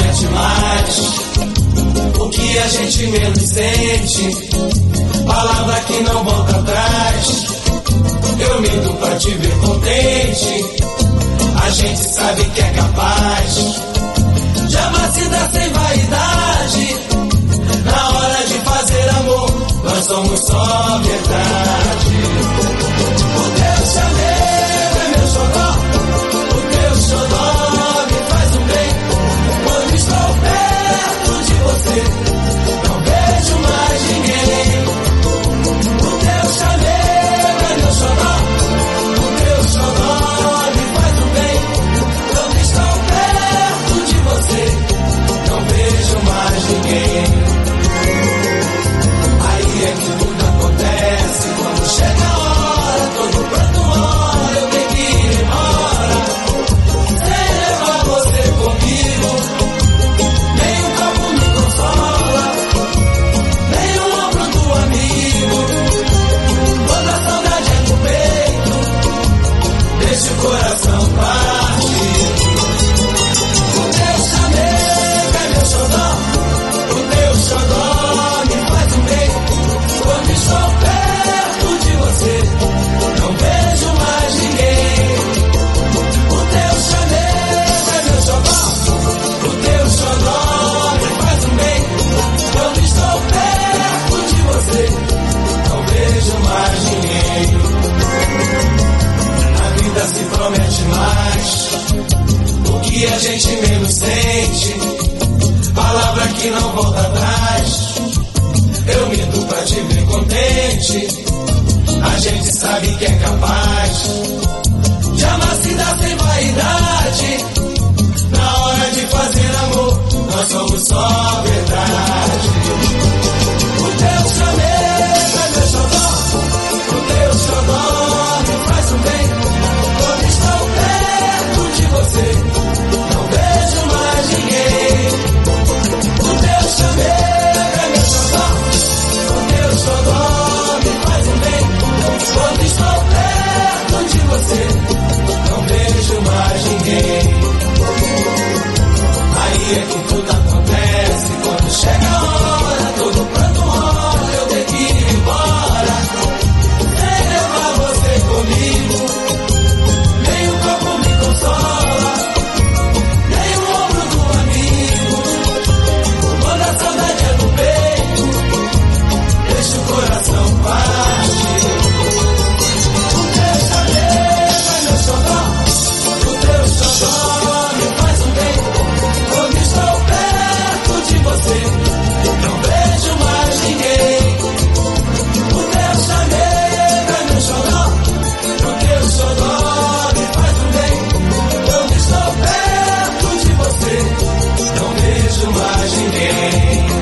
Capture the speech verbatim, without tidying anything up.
promete mais, o que a gente menos sente, palavra que não volta atrás. Eu minto pra te ver contente, a gente sabe que é capaz de amar se dar sem vaidade. Na hora de fazer amor, nós somos só verdade. O teu chamego é meu xodó, o teu xodó me faz um bem. Quando estou perto de você, não vejo mais ninguém. O teu chamego é meu xodó, o teu xodó me faz um bem. Quando estou perto de você, não vejo mais ninguém. Aí é que tudo acontece, quando chega a hora, todo pranto mora, eu tenho que ir embora, sem levar você comigo. Nem um copo me consola, nem um ombro do amigo. Quando a saudade é no peito, deixa o coração partir. O teu chamego é meu xodó, o teu xodó me faz um bem. Quando estou perto de você, não vejo mais ninguém. O teu chamego é meu xodó, o teu xodó me faz um bem. Quando estou perto de você, não vejo mais ninguém. A vida se promete mais, o que a gente menos sente, palavra que não volta atrás. Eu minto pra te ver contente, a gente sabe que é capaz de amar se dar sem vaidade. Na hora de fazer amor, nós somos só verdade. O teu chamego é meu xodó, o teu xodó me faz um bem. Quando estou perto de você, não vejo mais ninguém. O teu chamego é meu xodó, o teu xodó me faz um bem. Quando estou perto de você, não vejo mais ninguém. Aí é que tudo acontece, quando chega a hora, todo pranto rola, eu tenho que ir embora, sem levar você comigo. Nem um copo me consola, nem o ombro do amigo. Quando a saudade é no peito, deixa o coração partir. O teu chamego é meu xodó, o teu xodó me faz um bem. Quando estou perto de você, não vejo mais ninguém. O teu chamego é meu xodó, o teu xodó me faz um bem. Quando estou perto de você, não vejo mais ninguém.